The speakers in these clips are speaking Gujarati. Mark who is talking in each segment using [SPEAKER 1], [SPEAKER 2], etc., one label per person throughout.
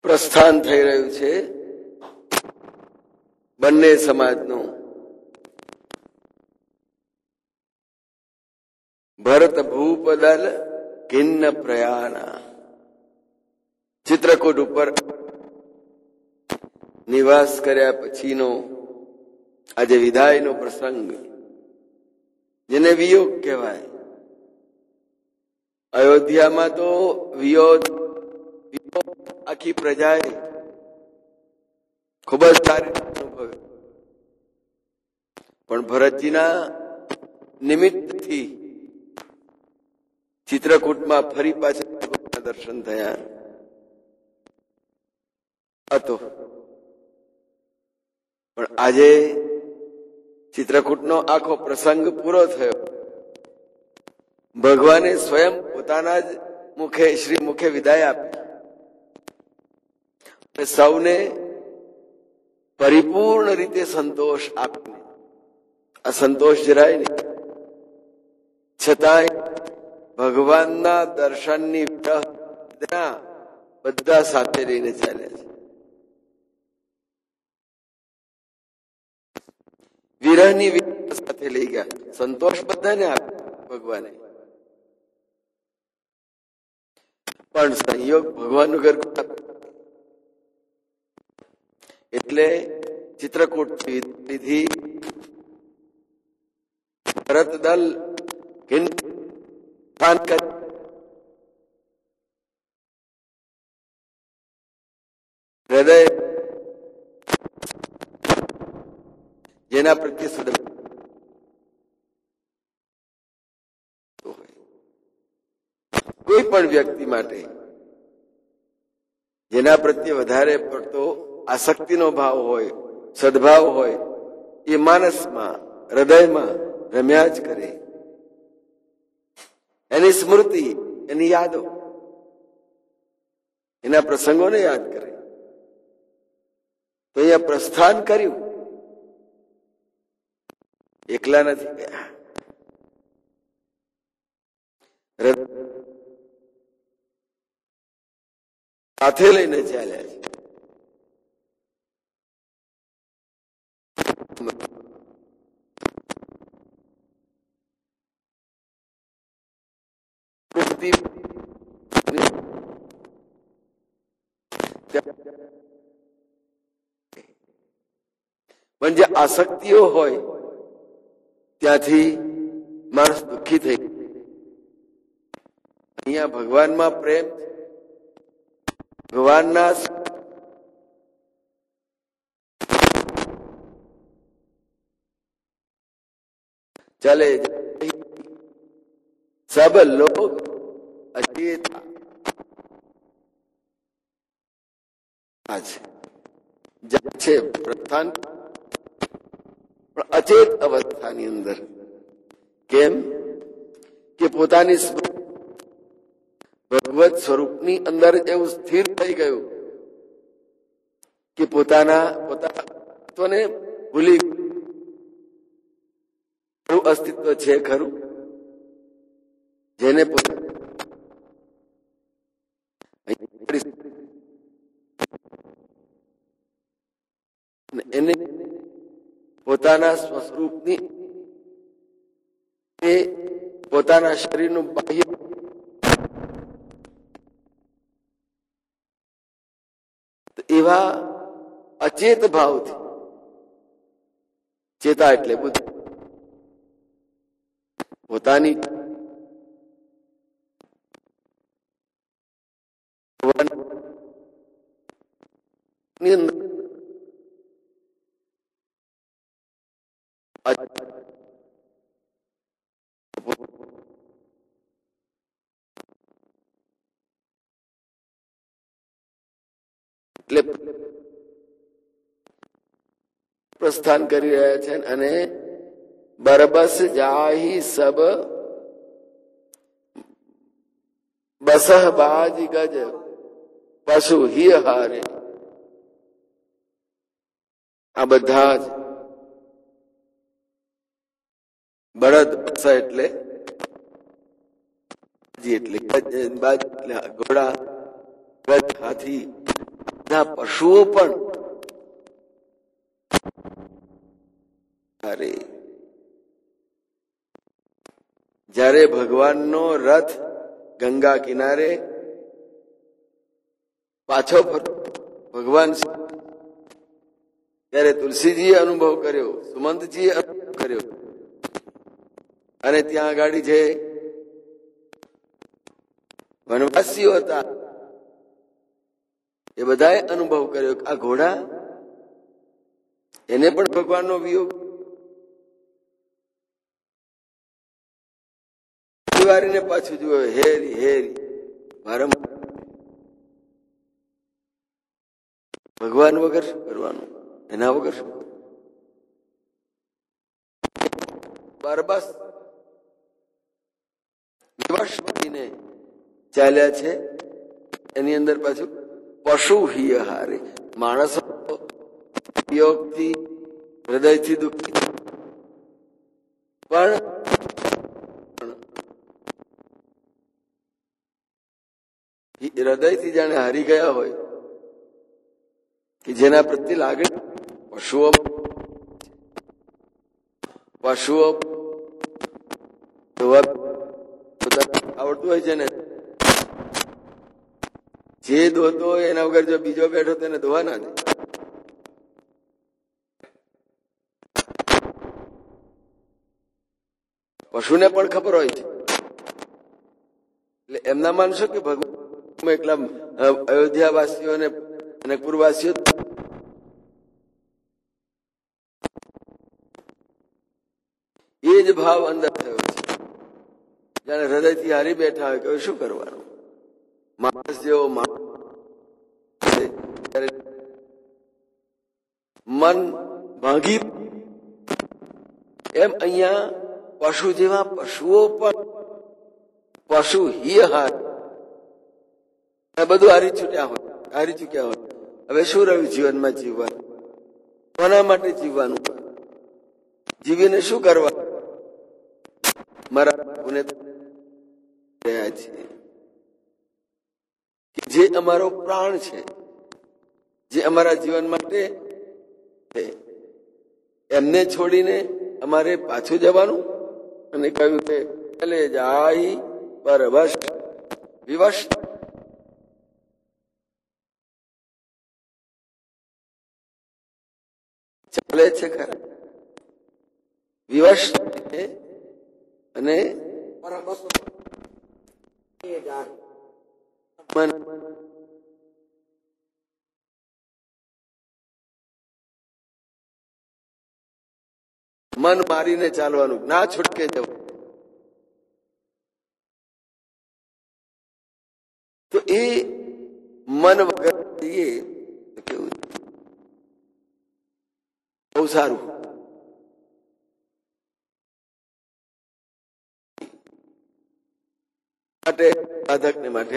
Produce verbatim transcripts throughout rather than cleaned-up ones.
[SPEAKER 1] પ્રસ્થાન થઈ રહ્યું છે બંને સમાજનું. ભરત ભૂપદલ ખિન્ન પ્રયાણા. ચિત્રકૂટ ઉપર નિવાસ કર્યા પછીનો આજે વિદાયનો પ્રસંગ, જેને વિયોગ કહેવાય. અયોધ્યામાં તો વિયોગ આખી પ્રજાએ ખૂબ જ સારી અનુભવ્યો, પણ ભરતજીના નિમિત્તથી ચિત્રકૂટમાં ફરી પાછા દર્શન થયા હતો. પણ આજે ચિત્રકૂટનો આખો પ્રસંગ પૂરો થયો. ભગવાને સ્વયં પોતાના જ મુખે શ્રી મુખે વિદાય આપી. સૌને પરિપૂર્ણ રીતે સંતોષ આપીને, આ સંતોષ જરાય નહીં, છતાંય ભગવાનના દર્શનની વેદના બધા સાથે લઈને ચાલ્યા છે. વિરહની વેદના સાથે લઈ ગયા. સંતોષ બધાને આપ્યો ભગવાને, પણ સંયોગ ભગવાનનું ઘર એટલે ચિત્રકૂટ વિધિ ભરત દલ હૃદય જેના પ્રત્યે સદા કોઈ પણ વ્યક્તિ માટે જેના પ્રત્યે વધારે પડતો આસક્તિનો ભાવ હોય, સદભાવ હોય, એ માનસમાં હૃદયમાં રમ્યા જ કરે. એની સ્મૃતિ, એની યાદો, એના પ્રસંગોને યાદ કરે. તો અહીંયા પ્રસ્થાન કર્યું, એકલા નથી ગયા. સાથે લઈને ચાલ્યા છે. પણ જે આસક્તિઓ હોય ત્યાંથી માણસ દુઃખી થઈ. અહીંયા ભગવાનમાં પ્રેમ, ભગવાનના ચલે સબ લોગ અચેત છે પ્રસ્થાન, પણ અચેત અવસ્થાની અંદર. કેમ કે પોતાની ભગવત સ્વરૂપની અંદર એવું સ્થિર થઈ ગયું કે પોતાના પોતાને ભૂલી અસ્તિત્વ છે ખરું, જેને એને પોતાના સ્વસ્વરૂપની એ પોતાના શરીરનું બાહ્ય એવા અચેત ભાવથી, ચેતા એટલે બુદ્ધિ, પોતાની એટલે પ્રસ્થાન કરી રહ્યા છે. અને બરબસ જાહી સબ બસહ બાજ ગજ પશુ હિ હારે. આ બધા જ બળદ, બસ એટલે એટલે બાજ એટલે ઘોડા, ગજ હાથી, બધા પશુઓ પણ અરે જ્યારે ભગવાનનો રથ ગંગા કિનારે પાછો ભગવાન ત્યારે તુલસીજીએ અનુભવ કર્યો, સુમંતજીએ અનુભવ કર્યો, અને ત્યાં આગળ જે વનવાસીઓ હતા એ બધાએ અનુભવ કર્યો કે આ ઘોડા એને પણ ભગવાનનો વિયોગ વારીને પાછું જુઓ, હેરી હેરી વારંવાર ભગવાન વગર શું કરવાનું, એના વગર શું બરબસ વિવશ બનીને ચાલ્યા છે. એની અંદર પાછું પશુ હિયહારે, માણસો વિયોગથી હૃદયથી દુઃખી પણ હૃદયથી જાણે હારી ગયા હોય કે જેના પ્રત્યે લાગણી. પશુઓ પશુઓ આવડતું હોય છે ને, જે દોતો હોય એના વગર જો બીજો બેઠો તેને ધોવા ના દે. પશુને પણ ખબર હોય છે, એટલે એમના માનશો કે ભગવાન એકલા અયોધ્યાવાસીઓ અને જનકપુરવાસીઓ એ જ ભાવ અંદર થયો છે. જાણે હૃદયથી હારી બેઠા હોય કે શું કરવાનું, માણસ જેવો માણસ મન ભાંગી એમ અહીંયા પશુ જેવા પશુઓ પણ પશુ હિયહાર બધું હારી છૂટ્યા હોય, હારી ચૂક્યા હોય. હવે શું રહ્યું જીવનમાં જીવવાનું? કોના માટે જીવવાનું? જીવીને શું કરવા? મારા ગુને રહ્યા છે કે જે અમારો પ્રાણ છે, જે અમારા જીવન માટે એમને છોડીને અમારે પાછું જવાનું. અને કહ્યું કે ચલે જાય પરવશ વિવશ. ચાલે છે ખરા વિવશ અને મન મન મારીને ચાલવાનું, ના છૂટકે જવું. તો એ મન વગર જઈએ તો કેવું બહુ સારું. માટે સાધક ને માટે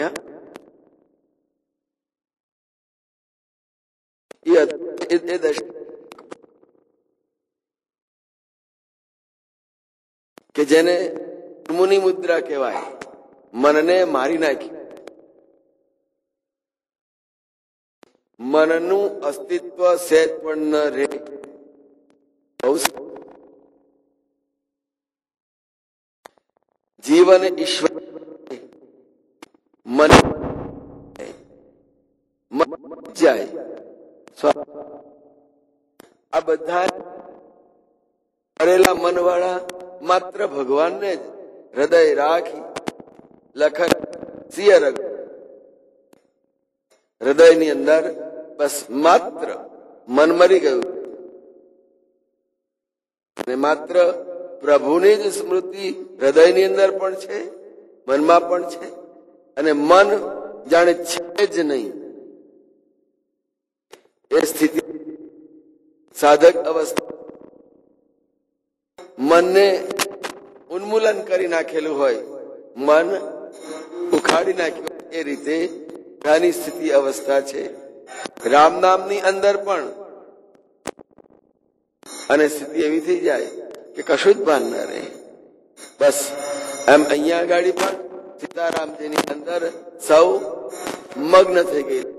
[SPEAKER 1] એ દશા કે જેને મુનિ મુદ્રા કહેવાય, મનને મારી નાખી, મનનું અસ્તિત્વ સહેજ પણ ન રહે. જીવન ઈશ્વર મન જાય. આ બધા કરેલા મન વાળા માત્ર ભગવાનને જ હૃદય રાખી લખન સિંહ રગ હૃદયની અંદર બસ માત્ર મન મરી ગયું અને માત્ર પ્રભુની જ સ્મૃતિ હૃદયની અંદર પણ છે, મનમાં પણ છે. અને મન જાણે છે જ નહીં. એ સ્થિતિ સાધક અવસ્થા મનને ઉન્મૂલન કરી નાખેલું હોય, મન ઉખાડી નાખ્યું એ રીતે આની સ્થિતિ અવસ્થા છે. રામ નામની અંદર પણ અને સ્થિતિ એવી થઈ જાય કે કશું જ ભાન ન રહે. બસ એમ અહીંયા ગાડી પણ સીતારામજીની અંદર સૌ મગ્ન થઈ ગઈ.